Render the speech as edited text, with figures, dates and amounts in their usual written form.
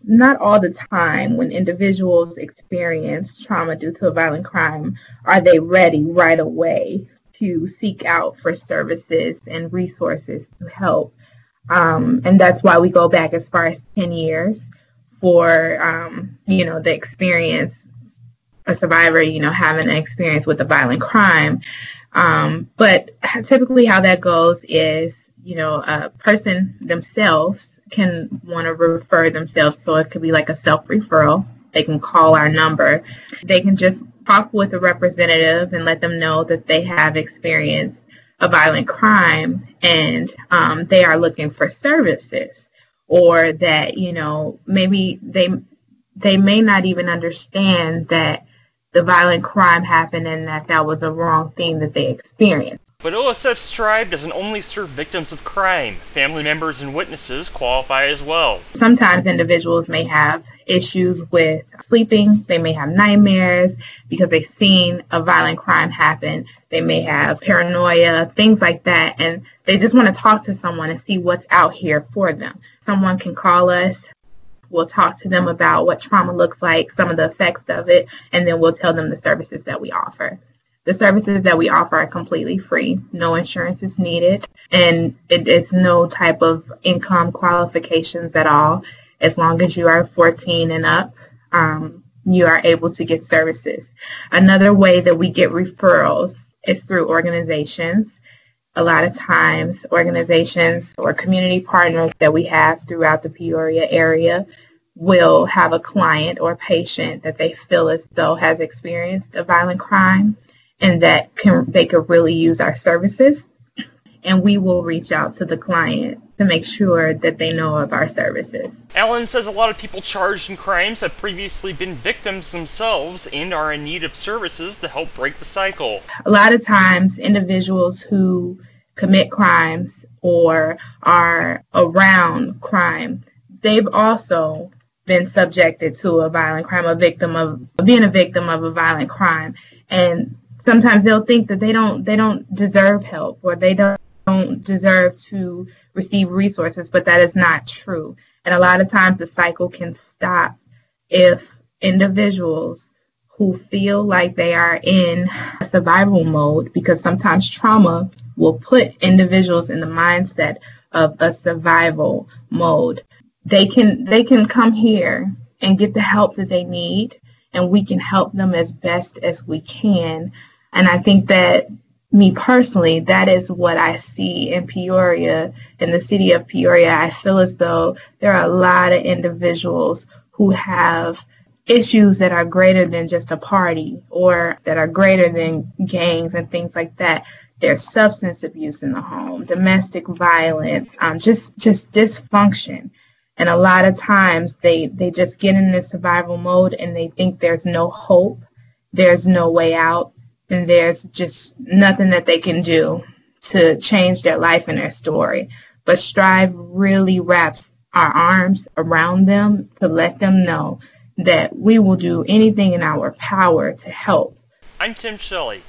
not all the time when individuals experience trauma due to a violent crime are they ready right away to seek out for services and resources to help. And that's why we go back as far as 10 years for, the experience, a survivor, having an experience with a violent crime. But typically how that goes is, a person themselves can want to refer themselves. So it could be like a self-referral. They can call our number. They can just talk with a representative and let them know that they have experienced a violent crime and they are looking for services, or that, maybe they may not even understand that the violent crime happened and that was a wrong thing that they experienced. But OSF Strive doesn't only serve victims of crime. Family members and witnesses qualify as well. Sometimes individuals may have issues with sleeping. They may have nightmares because they've seen a violent crime happen. They may have paranoia, things like that. And they just want to talk to someone and see what's out here for them. Someone can call us. We'll talk to them about what trauma looks like, some of the effects of it, and then we'll tell them the services that we offer. The services that we offer are completely free. No insurance is needed, and it is no type of income qualifications at all. As long as you are 14 and up, you are able to get services. Another way that we get referrals is through organizations. A lot of times, organizations or community partners that we have throughout the Peoria area will have a client or patient that they feel as though has experienced a violent crime and that they could really use our services. And we will reach out to the client to make sure that they know of our services. Alan says a lot of people charged in crimes have previously been victims themselves and are in need of services to help break the cycle. A lot of times, individuals who commit crimes or are around crime, they've also been subjected to a violent crime, being a victim of a violent crime. And sometimes they'll think that they don't deserve help, or they don't deserve to receive resources, but that is not true. And a lot of times the cycle can stop if individuals who feel like they are in a survival mode, because sometimes trauma will put individuals in the mindset of a survival mode. They can come here and get the help that they need, and we can help them as best as we can. And I think that, me personally, that is what I see in Peoria, in the city of Peoria. I feel as though there are a lot of individuals who have issues that are greater than just a party, or that are greater than gangs and things like that. There's substance abuse in the home, domestic violence, just dysfunction. And a lot of times they just get in this survival mode and they think there's no hope, there's no way out, and there's just nothing that they can do to change their life and their story. But Strive really wraps our arms around them to let them know that we will do anything in our power to help. I'm Tim Shelley.